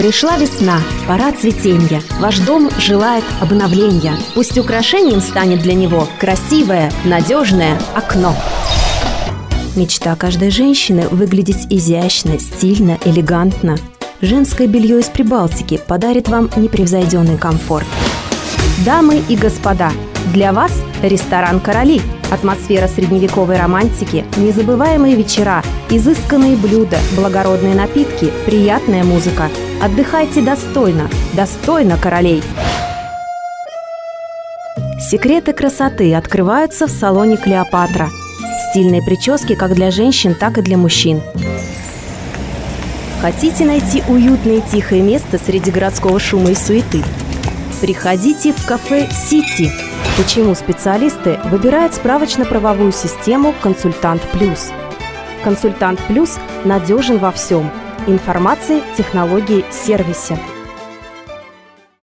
Пришла весна, пора цветенья. Ваш дом желает обновления. Пусть украшением станет для него красивое, надежное окно. Мечта каждой женщины – выглядеть изящно, стильно, элегантно. Женское белье из Прибалтики подарит вам непревзойденный комфорт. Дамы и господа, для вас ресторан «Короли». Атмосфера средневековой романтики, незабываемые вечера, изысканные блюда, благородные напитки, приятная музыка. Отдыхайте достойно, достойно королей. Секреты красоты открываются в салоне «Клеопатра». Стильные прически как для женщин, так и для мужчин. Хотите найти уютное и тихое место среди городского шума и суеты? Приходите в кафе «Сити». Почему специалисты выбирают справочно-правовую систему «Консультант Плюс»? «Консультант Плюс» надежен во всем – информации, технологии, сервисе.